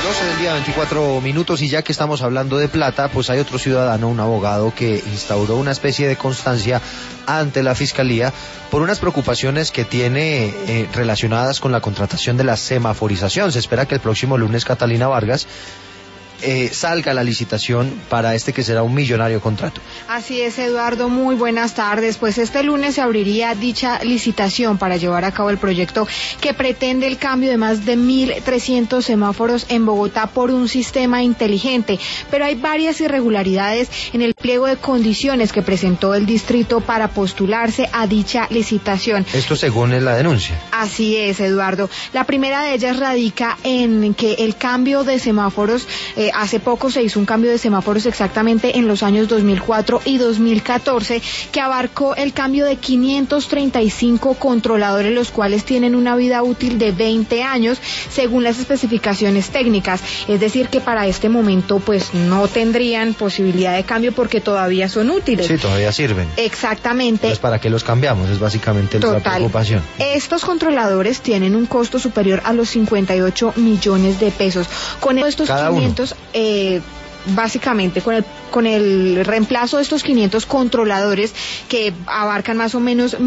12 del día, 24 minutos, y ya que estamos hablando de plata, pues hay otro ciudadano, un abogado, que instauró una especie de constancia ante la Fiscalía por unas preocupaciones que tiene relacionadas con la contratación de la semaforización. Se espera que el próximo lunes Catalina Vargas salga la licitación para que será un millonario contrato. Así es, Eduardo, muy buenas tardes. Pues este lunes se abriría dicha licitación para llevar a cabo el proyecto que pretende el cambio de más de 1.300 semáforos en Bogotá por un sistema inteligente, pero hay varias irregularidades en el pliego de condiciones que presentó el distrito para postularse a dicha licitación. Esto según es la denuncia. Así es, Eduardo. La primera de ellas radica en que el cambio de semáforos, hace poco se hizo un cambio de semáforos exactamente en los años 2004 y 2014, que abarcó el cambio de 535 controladores, los cuales tienen una vida útil de 20 años, según las especificaciones técnicas. Es decir, que para este momento pues no tendrían posibilidad de cambio porque todavía son útiles. Sí, todavía sirven. Exactamente. Entonces, ¿para qué los cambiamos? Es básicamente la preocupación. Estos controladores tienen un costo superior a los 58 millones de pesos. Con estos cada 500... básicamente con el reemplazo de estos 500 controladores que abarcan más o menos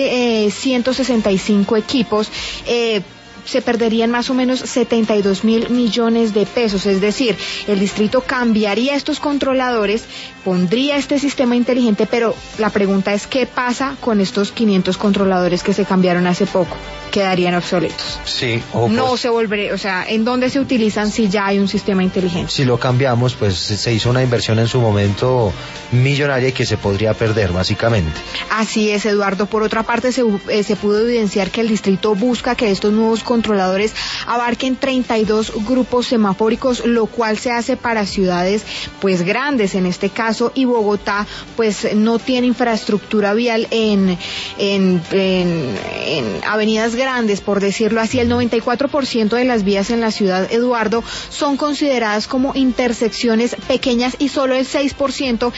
1.165 equipos, se perderían más o menos 72.000 millones de pesos. Es decir, el distrito cambiaría estos controladores, pondría este sistema inteligente, pero la pregunta es ¿qué pasa con estos 500 controladores que se cambiaron hace poco? Quedarían obsoletos. Sí, no se volvería, o sea, ¿en dónde se utilizan si ya hay un sistema inteligente? Si lo cambiamos, pues se hizo una inversión en su momento millonaria y que se podría perder, básicamente. Así es, Eduardo. Por otra parte, se pudo evidenciar que el distrito busca que estos nuevos controladores abarquen 32 grupos semafóricos, lo cual se hace para ciudades pues grandes en este caso, y Bogotá pues no tiene infraestructura vial en avenidas grandes, por decirlo así. El 94% de las vías en la ciudad, Eduardo, son consideradas como intersecciones pequeñas y solo el 6%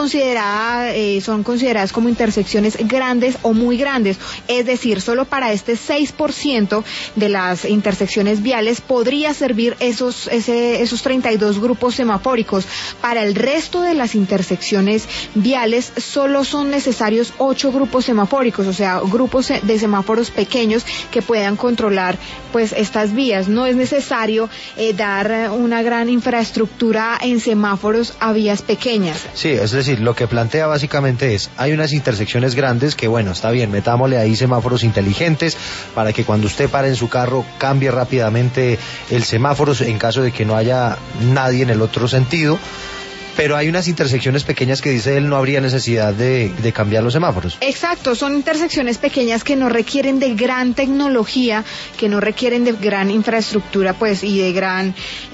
son consideradas como intersecciones grandes o muy grandes. Es decir, solo para este 6% de las intersecciones viales podría servir esos 32 grupos semafóricos. Para el resto de las intersecciones viales solo son necesarios 8 grupos semafóricos, o sea, grupos de semáforos pequeños que puedan controlar pues estas vías. No es necesario dar una gran infraestructura en semáforos a vías pequeñas. Sí, es decir, lo que plantea básicamente es, hay unas intersecciones grandes que bueno, está bien, metámosle ahí semáforos inteligentes para que cuando usted pare en su carro cambie rápidamente el semáforo en caso de que no haya nadie en el otro sentido. Pero hay unas intersecciones pequeñas que dice él no habría necesidad de cambiar los semáforos. Exacto, son intersecciones pequeñas que no requieren de gran tecnología, que no requieren de gran infraestructura pues y de gran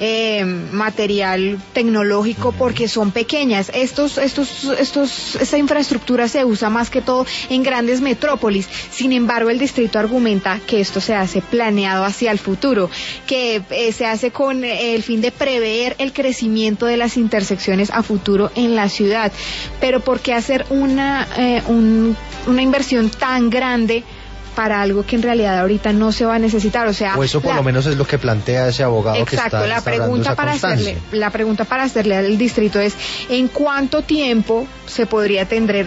material tecnológico, porque son pequeñas. Esta infraestructura se usa más que todo en grandes metrópolis. Sin embargo, el distrito argumenta que esto se hace planeado hacia el futuro, que se hace con el fin de prever el crecimiento de las intersecciones a futuro en la ciudad. Pero ¿por qué hacer una inversión tan grande para algo que en realidad ahorita no se va a necesitar? O sea, eso por lo menos es lo que plantea ese abogado. Exacto, que está la pregunta para hacerle al distrito es ¿en cuánto tiempo se podría tener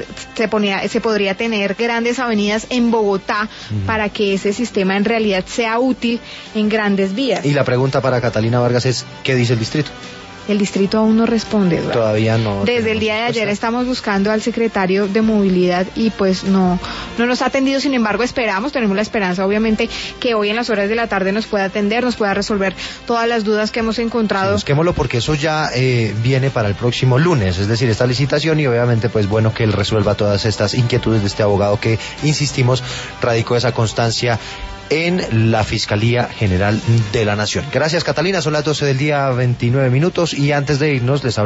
grandes avenidas en Bogotá para que ese sistema en realidad sea útil en grandes vías? Y la pregunta para Catalina Vargas es ¿qué dice el distrito? El distrito aún no responde, Eduardo. Todavía no. Desde el día de ayer estamos buscando al secretario de Movilidad y pues no nos ha atendido. Sin embargo, tenemos la esperanza, obviamente, que hoy en las horas de la tarde nos pueda atender, nos pueda resolver todas las dudas que hemos encontrado. Sí, busquémoslo porque eso ya viene para el próximo lunes, es decir, esta licitación, y obviamente pues bueno que él resuelva todas estas inquietudes de este abogado que, insistimos, radicó esa constancia en la Fiscalía General de la Nación. Gracias, Catalina, son las 12 del día, 29 minutos, y antes de irnos les